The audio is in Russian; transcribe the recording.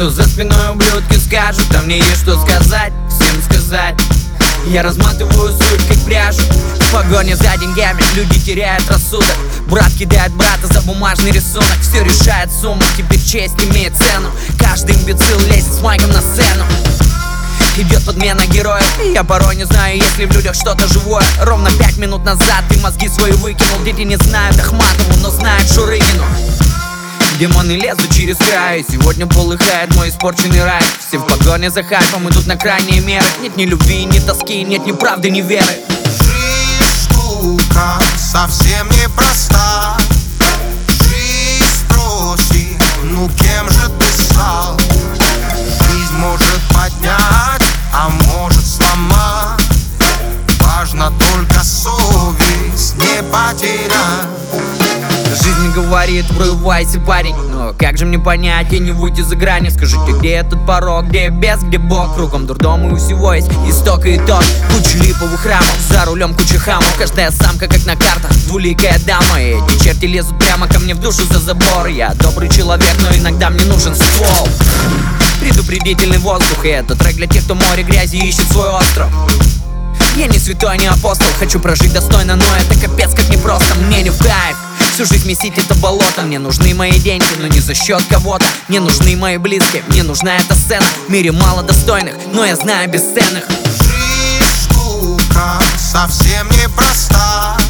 что за спиной ублюдки скажут, а мне есть что сказать, всем сказать. Я разматываю суть как пряжу. В погоне за деньгами люди теряют рассудок. Брат кидает брата за бумажный рисунок. Все решает сумма, теперь честь имеет цену. Каждый имбецил лезет с майком на сцену. Идет подмена героев. Я порой не знаю, есть ли в людях что-то живое. Ровно 5 минут назад ты мозги свои выкинул. Дети не знают Ахматову, но знают Шурыгину. Демоны лезут через край. Сегодня полыхает мой испорченный рай. Все в погоне за хайпом идут на крайние меры. Нет ни любви, ни тоски, нет ни правды, ни веры. Жизнь штука совсем непроста. Жизнь спроси, ну кем же ты стал? Жизнь может поднять, а может сломать. Важно только совесть не потерять. Жизнь говорит, врывайся, парень. Но как же мне понять, и не выйти за грани? Скажите, где этот порог, где без, где Бог? Кругом дурдом и у всего есть исток и итог. Куча липовых рамок, за рулем куча хамов. Каждая самка как на картах, двуликая дама. И эти черти лезут прямо ко мне в душу за забор. Я добрый человек, но иногда мне нужен ствол. Предупредительный воздух, и это трек для тех, кто море грязи ищет свой остров. Я не святой, не апостол, хочу прожить достойно, но это капец как непросто, мне не в кайф. Всю жизнь месить это болото. Мне нужны мои деньги, но не за счет кого-то. Мне нужны мои близкие, мне нужна эта сцена. В мире мало достойных, но я знаю бесценных. Жизнь штука совсем непроста.